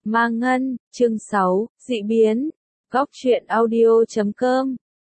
Ma Ngân, chương 6, dị biến. Góc truyện audio.com.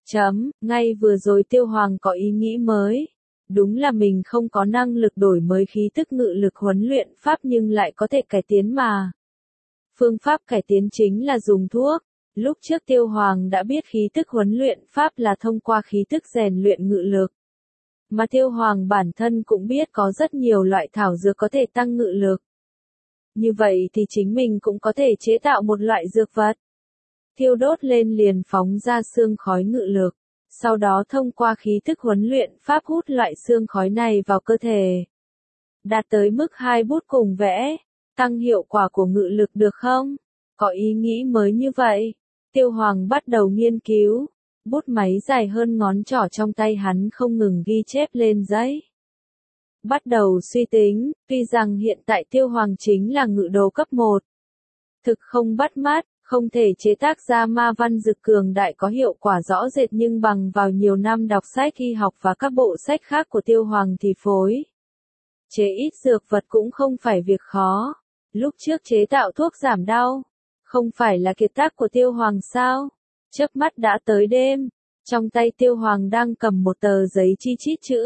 Ngay vừa rồi Tiêu Hoàng có ý nghĩ mới. Đúng là mình không có năng lực đổi mới khí tức ngự lực huấn luyện pháp nhưng lại có thể cải tiến mà. Phương pháp cải tiến chính là dùng thuốc. Lúc trước Tiêu Hoàng đã biết khí tức huấn luyện pháp là thông qua khí tức rèn luyện ngự lực. Mà Tiêu Hoàng bản thân cũng biết có rất nhiều loại thảo dược có thể tăng ngự lực. Như vậy thì chính mình cũng có thể chế tạo một loại dược vật. Thiêu đốt lên liền phóng ra sương khói ngự lực. Sau đó thông qua khí tức huấn luyện pháp hút loại sương khói này vào cơ thể. Đạt tới mức 2 bút cùng vẽ. Tăng hiệu quả của ngự lực được không? Có ý nghĩ mới như vậy. Tiêu Hoàng bắt đầu nghiên cứu. Bút máy dài hơn ngón trỏ trong tay hắn không ngừng ghi chép lên giấy. Bắt đầu suy tính, tuy rằng hiện tại Tiêu Hoàng chính là ngự đồ cấp 1. Thực không bắt mắt, không thể chế tác ra ma văn dược cường đại có hiệu quả rõ rệt nhưng bằng vào nhiều năm đọc sách y học và các bộ sách khác của Tiêu Hoàng thì phối. Chế ít dược vật cũng không phải việc khó. Lúc trước chế tạo thuốc giảm đau, không phải là kiệt tác của Tiêu Hoàng sao? Chớp mắt đã tới đêm, trong tay Tiêu Hoàng đang cầm một tờ giấy chi chít chữ.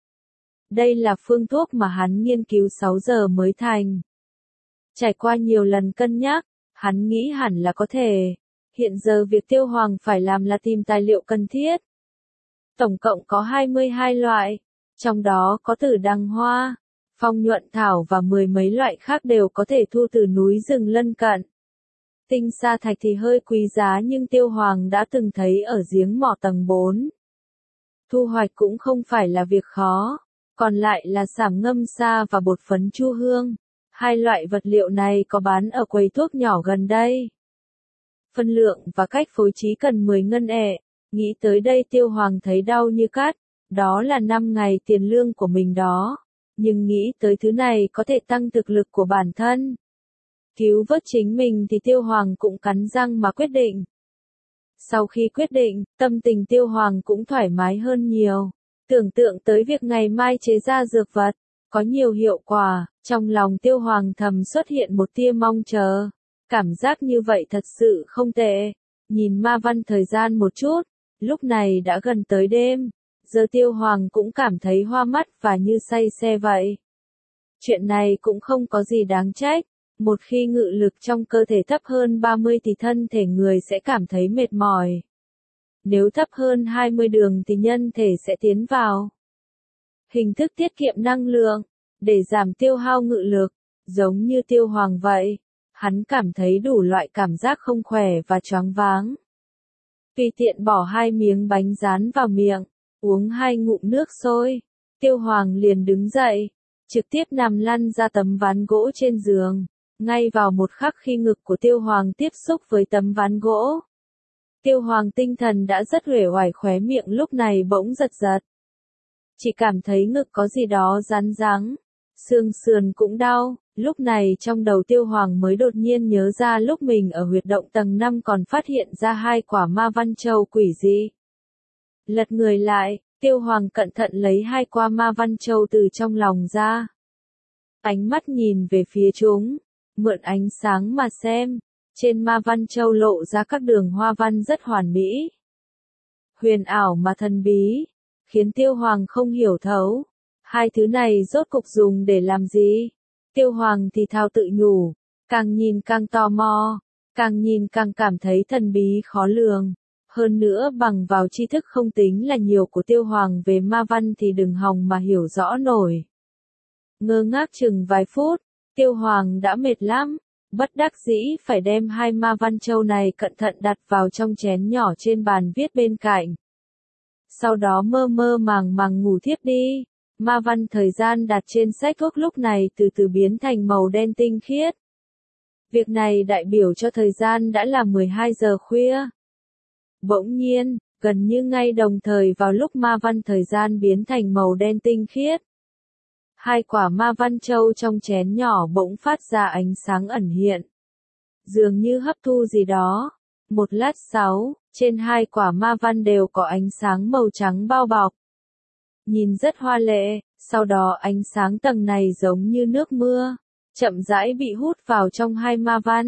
Đây là phương thuốc mà hắn nghiên cứu 6 giờ mới thành. Trải qua nhiều lần cân nhắc, hắn nghĩ hẳn là có thể. Hiện giờ việc Tiêu Hoàng phải làm là tìm tài liệu cần thiết. Tổng cộng có 22 loại, trong đó có tử đằng hoa, phong nhuận thảo và 10 mấy loại khác đều có thể thu từ núi rừng lân cận. Tinh sa thạch thì hơi quý giá nhưng Tiêu Hoàng đã từng thấy ở giếng mỏ tầng 4. Thu hoạch cũng không phải là việc khó. Còn lại là sảm ngâm sa và bột phấn chu hương. Hai loại vật liệu này có bán ở quầy thuốc nhỏ gần đây. Phân lượng và cách phối trí cần 10 ngân ẹ. Nghĩ tới đây Tiêu Hoàng thấy đau như cắt. Đó là 5 ngày tiền lương của mình đó. Nhưng nghĩ tới thứ này có thể tăng thực lực của bản thân. Cứu vớt chính mình thì Tiêu Hoàng cũng cắn răng mà quyết định. Sau khi quyết định, tâm tình Tiêu Hoàng cũng thoải mái hơn nhiều. Tưởng tượng tới việc ngày mai chế ra dược vật, có nhiều hiệu quả, trong lòng Tiêu Hoàng thầm xuất hiện một tia mong chờ. Cảm giác như vậy thật sự không tệ. Nhìn ma văn thời gian một chút, lúc này đã gần tới đêm, giờ Tiêu Hoàng cũng cảm thấy hoa mắt và như say xe vậy. Chuyện này cũng không có gì đáng trách, một khi ngự lực trong cơ thể thấp hơn 30 thì thân thể người sẽ cảm thấy mệt mỏi. Nếu thấp hơn 20 đường thì nhân thể sẽ tiến vào hình thức tiết kiệm năng lượng, để giảm tiêu hao ngự lực, giống như Tiêu Hoàng vậy. Hắn cảm thấy đủ loại cảm giác không khỏe và choáng váng. Tùy tiện bỏ 2 miếng bánh rán vào miệng, uống 2 ngụm nước sôi, Tiêu Hoàng liền đứng dậy, trực tiếp nằm lăn ra tấm ván gỗ trên giường. Ngay vào một khắc khi ngực của Tiêu Hoàng tiếp xúc với tấm ván gỗ, Tiêu Hoàng tinh thần đã rất uể oải, khóe miệng lúc này bỗng giật giật. Chỉ cảm thấy ngực có gì đó rắn rắn, xương sườn cũng đau, lúc này trong đầu Tiêu Hoàng mới đột nhiên nhớ ra lúc mình ở huyệt động tầng 5 còn phát hiện ra 2 quả ma văn châu quỷ dị. Lật người lại, Tiêu Hoàng cẩn thận lấy 2 quả ma văn châu từ trong lòng ra. Ánh mắt nhìn về phía chúng, mượn ánh sáng mà xem. Trên ma văn châu lộ ra các đường hoa văn rất hoàn mỹ. Huyền ảo mà thần bí, khiến Tiêu Hoàng không hiểu thấu. Hai thứ này rốt cục dùng để làm gì? Tiêu Hoàng thì thào tự nhủ, càng nhìn càng tò mò, càng nhìn càng cảm thấy thần bí khó lường. Hơn nữa bằng vào tri thức không tính là nhiều của Tiêu Hoàng về ma văn thì đừng hòng mà hiểu rõ nổi. Ngơ ngác chừng vài phút, Tiêu Hoàng đã mệt lắm. Bất đắc dĩ phải đem 2 ma văn châu này cẩn thận đặt vào trong chén nhỏ trên bàn viết bên cạnh. Sau đó mơ mơ màng màng ngủ thiếp đi. Ma văn thời gian đặt trên sách thuốc lúc này từ từ biến thành màu đen tinh khiết. Việc này đại biểu cho thời gian đã là 12 giờ khuya. Bỗng nhiên, gần như ngay đồng thời vào lúc ma văn thời gian biến thành màu đen tinh khiết, 2 quả ma văn châu trong chén nhỏ bỗng phát ra ánh sáng ẩn hiện. Dường như hấp thu gì đó. Một lát sau, trên 2 quả ma văn đều có ánh sáng màu trắng bao bọc. Nhìn rất hoa lệ, sau đó ánh sáng tầng này giống như nước mưa, chậm rãi bị hút vào trong 2 ma văn.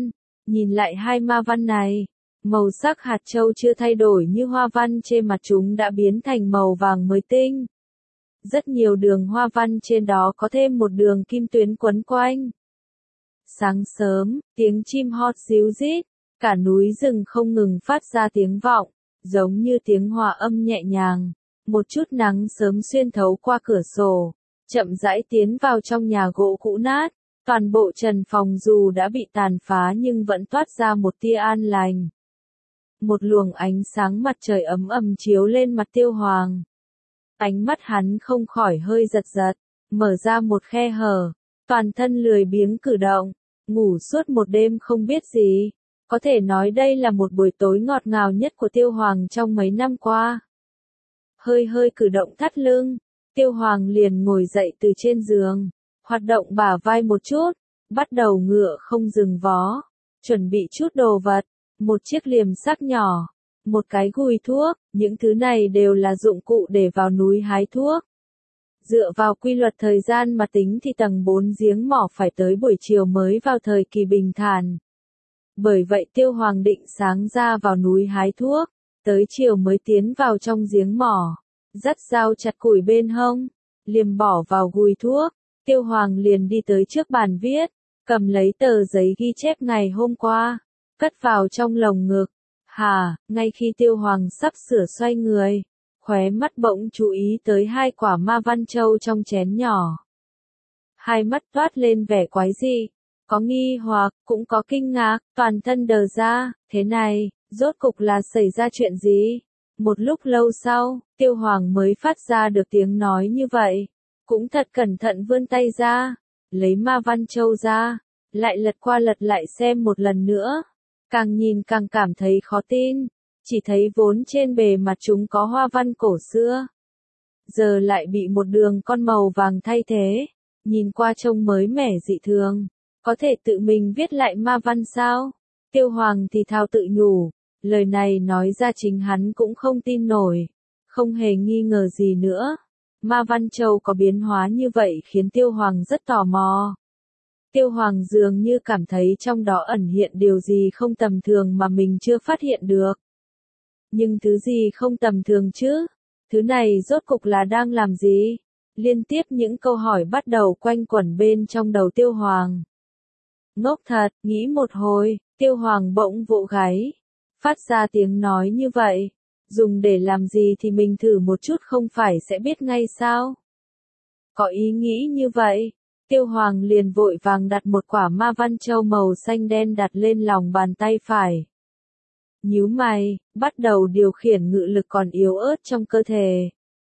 Nhìn lại hai ma văn này, màu sắc hạt châu chưa thay đổi như hoa văn trên mặt chúng đã biến thành màu vàng mới tinh. Rất nhiều đường hoa văn trên đó có thêm một đường kim tuyến quấn quanh. Sáng sớm, tiếng chim hót ríu rít, cả núi rừng không ngừng phát ra tiếng vọng, giống như tiếng hòa âm nhẹ nhàng. Một chút nắng sớm xuyên thấu qua cửa sổ, chậm rãi tiến vào trong nhà gỗ cũ nát. Toàn bộ trần phòng dù đã bị tàn phá nhưng vẫn toát ra một tia an lành. Một luồng ánh sáng mặt trời ấm ầm chiếu lên mặt Tiêu Hoàng. Ánh mắt hắn không khỏi hơi giật giật, mở ra một khe hở, toàn thân lười biếng cử động, ngủ suốt một đêm không biết gì. Có thể nói đây là một buổi tối ngọt ngào nhất của Tiêu Hoàng trong mấy năm qua. Hơi hơi cử động thắt lưng, Tiêu Hoàng liền ngồi dậy từ trên giường, hoạt động bả vai một chút, bắt đầu ngựa không dừng vó, chuẩn bị chút đồ vật, một chiếc liềm sắc nhỏ, một cái gùi thuốc, những thứ này đều là dụng cụ để vào núi hái thuốc. Dựa vào quy luật thời gian mà tính thì tầng 4 giếng mỏ phải tới buổi chiều mới vào thời kỳ bình thản. Bởi vậy Tiêu Hoàng định sáng ra vào núi hái thuốc, tới chiều mới tiến vào trong giếng mỏ, dắt dao chặt củi bên hông, liềm bỏ vào gùi thuốc, Tiêu Hoàng liền đi tới trước bàn viết, cầm lấy tờ giấy ghi chép ngày hôm qua, cất vào trong lồng ngực. Ngay khi Tiêu Hoàng sắp sửa xoay người, khóe mắt bỗng chú ý tới hai quả ma văn châu trong chén nhỏ. Hai mắt toát lên vẻ quái dị, có nghi hoặc, cũng có kinh ngạc, toàn thân đờ ra, thế này, rốt cục là xảy ra chuyện gì? Một lúc lâu sau, Tiêu Hoàng mới phát ra được tiếng nói như vậy, cũng thật cẩn thận vươn tay ra, lấy ma văn châu ra, lại lật qua lật lại xem một lần nữa. Càng nhìn càng cảm thấy khó tin, chỉ thấy vốn trên bề mặt chúng có hoa văn cổ xưa. Giờ lại bị một đường con màu vàng thay thế, nhìn qua trông mới mẻ dị thường. Có thể tự mình viết lại ma văn sao? Tiêu Hoàng thì thào tự nhủ, lời này nói ra chính hắn cũng không tin nổi, không hề nghi ngờ gì nữa. Ma văn châu có biến hóa như vậy khiến Tiêu Hoàng rất tò mò. Tiêu Hoàng dường như cảm thấy trong đó ẩn hiện điều gì không tầm thường mà mình chưa phát hiện được. Nhưng thứ gì không tầm thường chứ? Thứ này rốt cục là đang làm gì? Liên tiếp những câu hỏi bắt đầu quanh quẩn bên trong đầu Tiêu Hoàng. Ngốc thật, nghĩ một hồi, Tiêu Hoàng bỗng vỗ gáy, phát ra tiếng nói như vậy. Dùng để làm gì thì mình thử một chút không phải sẽ biết ngay sao? Có ý nghĩ như vậy, Tiêu Hoàng liền vội vàng đặt một quả ma văn châu màu xanh đen đặt lên lòng bàn tay phải. Nhíu mày, bắt đầu điều khiển ngự lực còn yếu ớt trong cơ thể.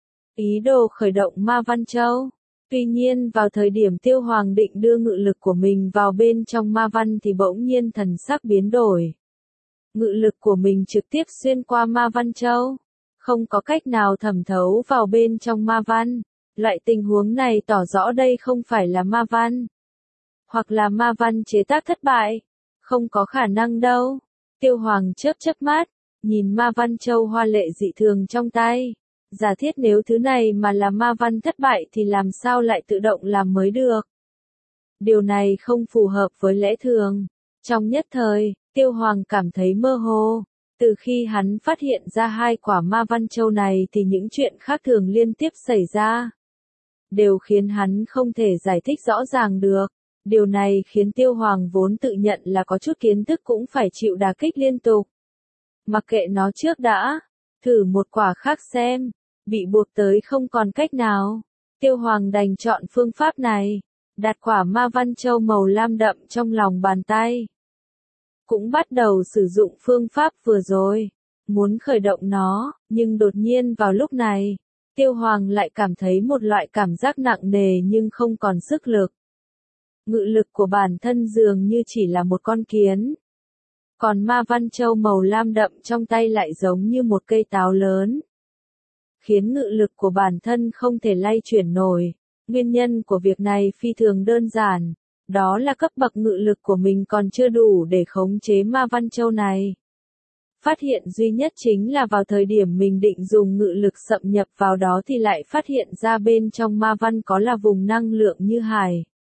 Ý đồ khởi động ma văn châu. Tuy nhiên vào thời điểm Tiêu Hoàng định đưa ngự lực của mình vào bên trong ma văn thì bỗng nhiên thần sắc biến đổi. Ngự lực của mình trực tiếp xuyên qua ma văn châu, không có cách nào thẩm thấu vào bên trong ma văn. Loại tình huống này tỏ rõ đây không phải là ma văn, hoặc là ma văn chế tác thất bại. Không có khả năng đâu. Tiêu Hoàng chớp chớp mắt, nhìn ma văn châu hoa lệ dị thường trong tay. Giả thiết nếu thứ này mà là ma văn thất bại thì làm sao lại tự động làm mới được. Điều này không phù hợp với lẽ thường. Trong nhất thời, Tiêu Hoàng cảm thấy mơ hồ. Từ khi hắn phát hiện ra hai quả ma văn châu này thì những chuyện khác thường liên tiếp xảy ra, đều khiến hắn không thể giải thích rõ ràng được. Điều này khiến Tiêu Hoàng vốn tự nhận là có chút kiến thức cũng phải chịu đả kích liên tục. Mặc kệ nó trước đã, thử một quả khác xem. Bị buộc tới không còn cách nào, Tiêu Hoàng đành chọn phương pháp này, đặt quả ma văn châu màu lam đậm trong lòng bàn tay. Cũng bắt đầu sử dụng phương pháp vừa rồi, muốn khởi động nó, nhưng đột nhiên vào lúc này, Tiêu Hoàng lại cảm thấy một loại cảm giác nặng nề nhưng không còn sức lực. Ngự lực của bản thân dường như chỉ là một con kiến. Còn ma văn châu màu lam đậm trong tay lại giống như một cây táo lớn, khiến ngự lực của bản thân không thể lay chuyển nổi. Nguyên nhân của việc này phi thường đơn giản, đó là cấp bậc ngự lực của mình còn chưa đủ để khống chế ma văn châu này. Phát hiện duy nhất chính là vào thời điểm mình định dùng ngự lực xâm nhập vào đó thì lại phát hiện ra bên trong ma văn có là vùng năng lượng như hải.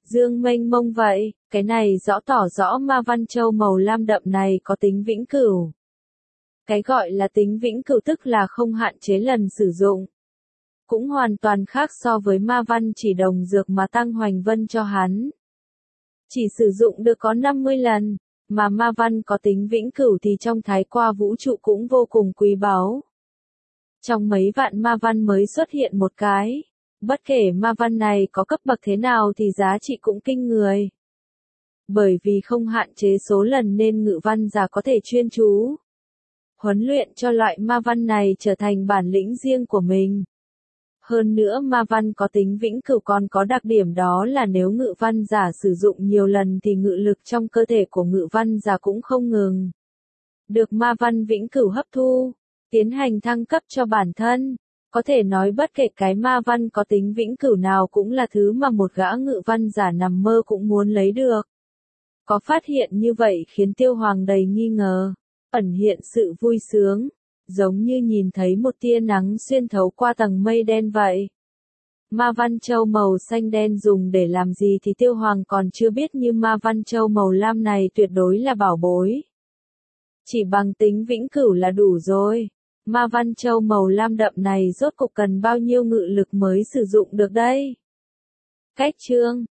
dương mênh mông vậy, cái này tỏ rõ ma văn châu màu lam đậm này có tính vĩnh cửu. Cái gọi là tính vĩnh cửu tức là không hạn chế lần sử dụng. Cũng hoàn toàn khác so với ma văn chỉ đồng dược mà Tăng Hoành Vân cho hắn. Chỉ sử dụng được có 50 lần, mà ma văn có tính vĩnh cửu thì trong thái qua vũ trụ cũng vô cùng quý báu. Trong mấy vạn ma văn mới xuất hiện một cái. Bất kể ma văn này có cấp bậc thế nào thì giá trị cũng kinh người. Bởi vì không hạn chế số lần nên ngự văn giả có thể chuyên chú huấn luyện cho loại ma văn này trở thành bản lĩnh riêng của mình. Hơn nữa ma văn có tính vĩnh cửu còn có đặc điểm đó là nếu ngự văn giả sử dụng nhiều lần thì ngự lực trong cơ thể của ngự văn giả cũng không ngừng được ma văn vĩnh cửu hấp thu, tiến hành thăng cấp cho bản thân. Có thể nói bất kể cái ma văn có tính vĩnh cửu nào cũng là thứ mà một gã ngự văn giả nằm mơ cũng muốn lấy được. Có phát hiện như vậy khiến Tiêu Hoàng đầy nghi ngờ, ẩn hiện sự vui sướng, giống như nhìn thấy một tia nắng xuyên thấu qua tầng mây đen vậy. Ma văn châu màu xanh đen dùng để làm gì thì Tiêu Hoàng còn chưa biết, nhưng ma văn châu màu lam này tuyệt đối là bảo bối. Chỉ bằng tính vĩnh cửu là đủ rồi. Ma văn châu màu lam đậm này rốt cục cần bao nhiêu ngự lực mới sử dụng được đây? Cách chương